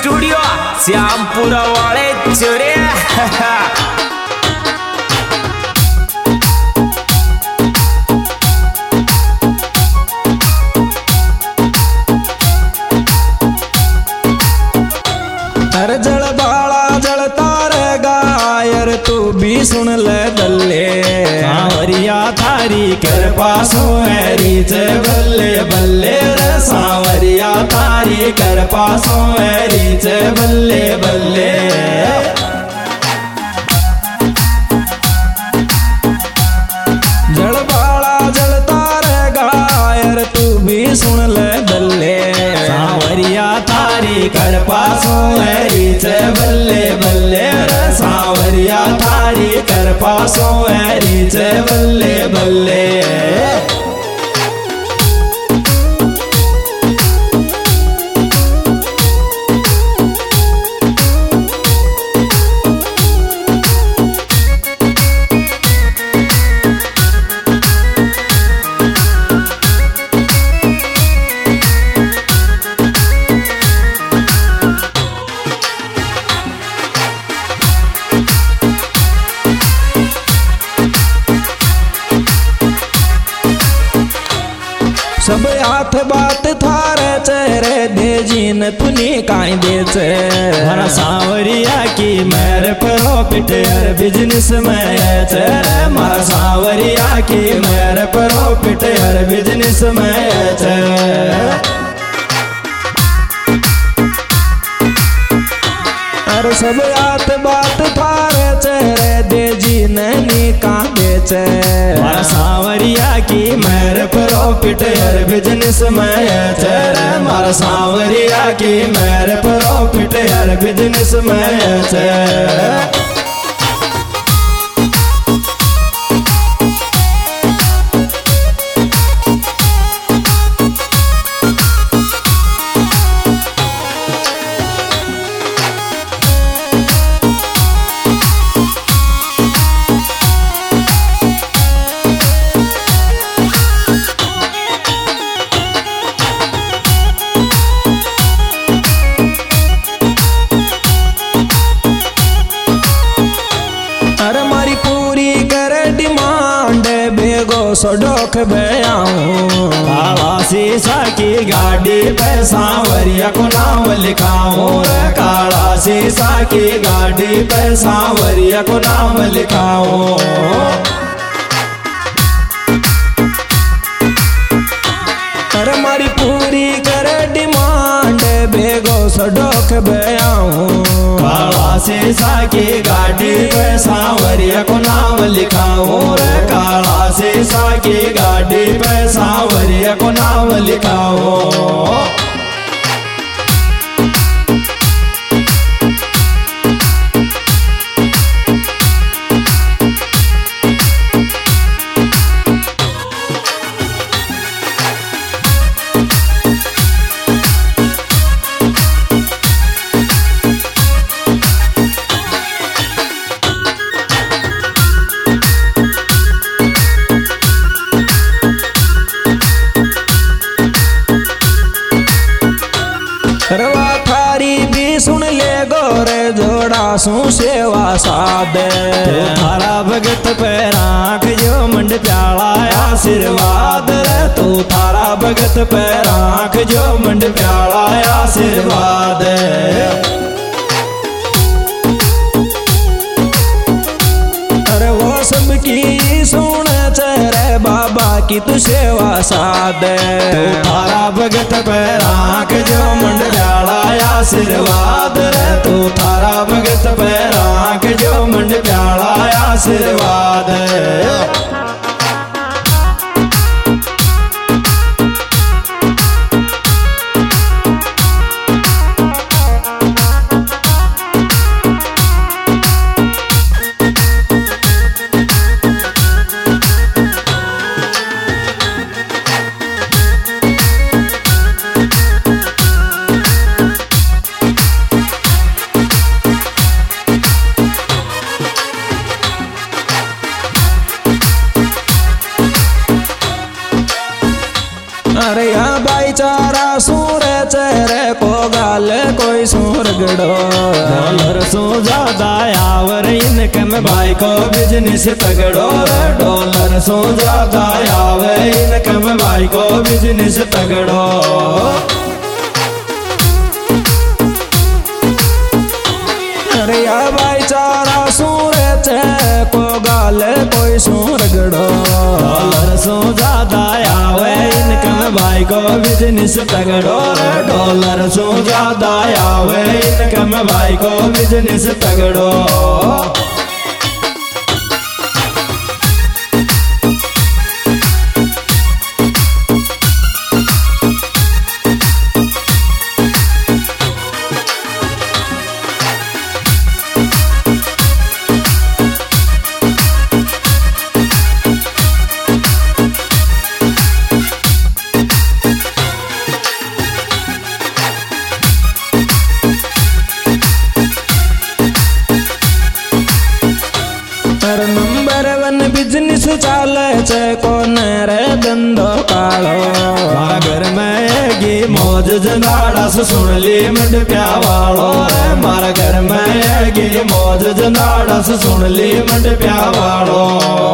Studio Shyampura वाले चोरे। अरे जल बाला जलता रहेगा यार तू भी सुन ले दल्ले। सांवरिया थारी कृपा सो हैरी चे बल्ले बल्ले रे सांवरिया थारी कृपा सो हैरी चे बल्ले बल्ले। जल बाला जलता रहेगा यार तू भी सुन ले दल्ले। सांवरिया थारी कृपा सो हैरी चे बल्ले बल्ले रे सांवरिया थारी कृपा सो हैरी चे बल्ले बल्ले। सब हाथ बात थारे चेहरे दे जीन तुनी काई दे चे। हरा सांवरिया की मेरे प्रॉफिट हर बिजनेस में चे। मारा सांवरिया की मेरे प्रॉफिट हर बिजनेस में चे। अरे सब हाथ बात थारे चेहरे दे जीन नी का दे चे। मारा सांवरिया की मेरे प्रॉफिट हर बिजनेस में चे। मारा सांवरिया की मेरे प्रॉफिट हर बिजनेस में चे। सड़क बयाऊं काला शीशा की गाड़ी पे सांवरिया को नाम लिखाऊं। काला शीशा की गाड़ी पे सांवरिया को नाम लिखाऊं। अरे मारी पूरी करे डिमांड बेगो सड़क बयाऊं। काला शीशा की गाड़ी पे सांवरिया को नाम लिखाऊं। काला शीशा की गाड़ी पे सांवरिया को नाम लिखाऊं। रवा थारी भी सुन ले गोरे जोड़ा सू सेवा सादे। थारा भगत पे राख जो मंड प्याला आशीर्वाद रे। तू थारा भगत पे राख जो मंड प्याला आशीर्वाद। अरे वो सबकी सुन चेहरे बाबा की तू सेवा सादे। तू थारा भगत पे राख जो मंड प्याला आशीर्वाद रे। तू थारा भगत पे राख जो मंड प्याला आशीर्वाद। अरे यहाँ भाईचारा सूर चेहरे को गाल कोई सो रगड़ो। डॉलर सो ज्यादा आवर इनकम भाई को बिजनेस तगड़ो। डॉलर सो ज्यादा आवे इनकम भाई को बिजनेस तगड़ो। अरे या भाईचारा सूरे चे को गाले कोई सो रगड़ो। डॉलर सो ज्यादा आवे इनकम भाई को बिजनेस तगड़ो। डॉलर सो ज्यादा आवे इनकम भाई को बिजनेस तगड़ो। नंबर 1 बिजनेस चाले छे कोने रे धंधो कालो। मारा घर में एगी मौज जनाड़ा से सुन ली मंड प्यावालो। मारा घर में एगी मौज जनाड़ा से सुन ली मंड प्यावालो।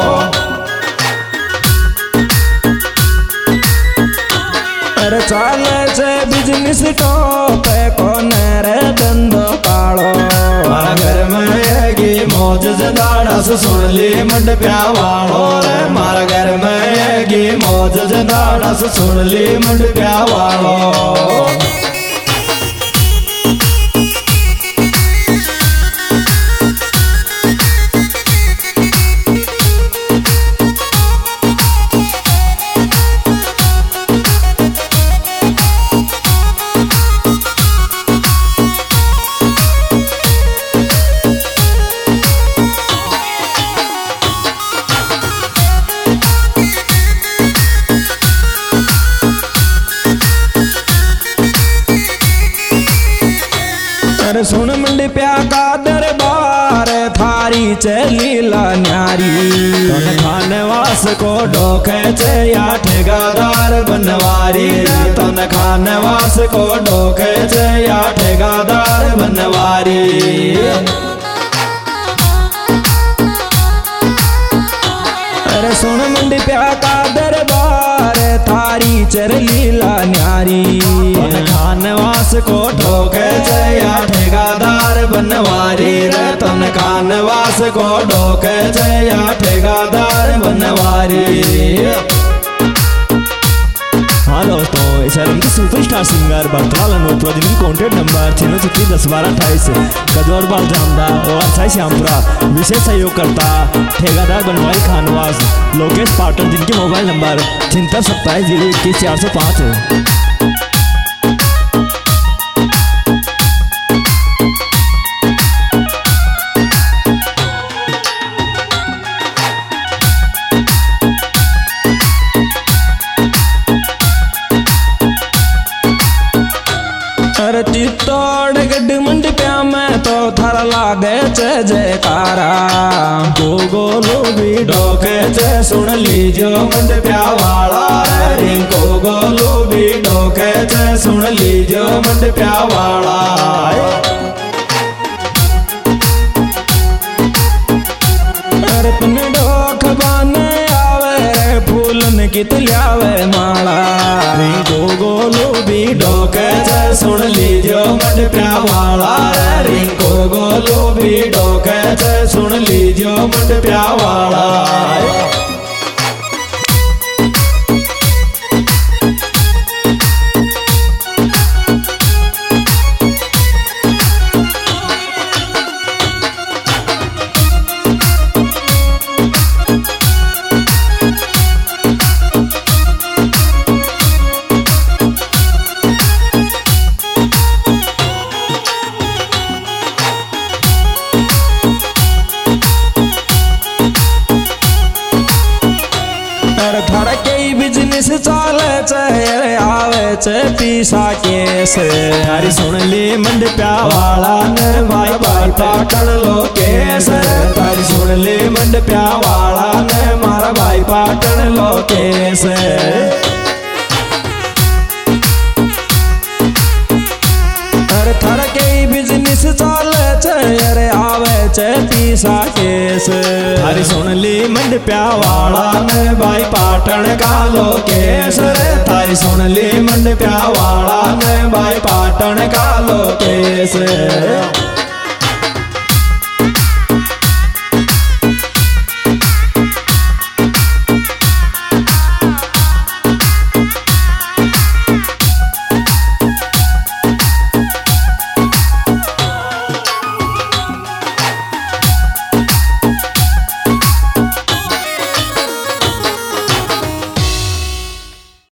अरे चाले छे बिजनेस टॉप कोने रे धंधो कालो। मारा घर में एगी मौज जनाड़ा से सुन ली मंड प्यावालो। मारा घर में एगी मौज जनाड़ा से सुन ली मंड प्यावालो। अरे सुन मंडी प्या का दरबार थारी लीला न्यारी। तन खाने वास को डोखे चे या ठेगादार बनवारी। तन खाने वास को डोखे चे या ठेगादार बनवारी। अरे सुन मंडी प्या का दरबार थारी लीला न्यारी। तन खानवास को ठोके या ठेगादार बनवारी। तन खानवास को ठोके या ठेगादार बनवारी। हाँ दोस्तों, इस एल्बम के सुपरस्टार सिंगर बर्तवाल अनोपरा जिनकी कॉन्टैक्ट नंबर 96101228 कदौर बाल जामदा और साई श्यामपुरा। विशेष सहयोग करता ठेकेदार बनवारी खानवास लोकेश पाटन, जिनके मोबाइल नंबर 7627011405 है। चित्तौड़ गड्ढ मंड प्या में तो थारा लागे चे जयकारा। गोलो भी डोके चे सुन लीजो मंड प्या वाला। रिंको गोलो भी डोके चे सुन लीजो मंड प्या वाला। अरे तने डोख बाने आवे फूलन कित ल्यावे माला। रिंको गोलो भी डोके सुन लीजो मंड प्या वाला। रिंको गोलो भी डोके सुन लीजो मंड प्या वाला। थारा कई बिजनेस चाले चे आवे चे पीसा केस। यारी सुन ली मंड प्या वाला ने भाई भाई पाटन लोकेश। तारी सुन ली मंड प्या वाला ने मारा भाई पाटन लोकेश। अरे थारा कई पीसा केस। थारी सुन ली मंडप्या वाला ने भाई पाटन का लो केस रे। थारी सुन ली मंडप्या वाला ने भाई पाटन का लो केस।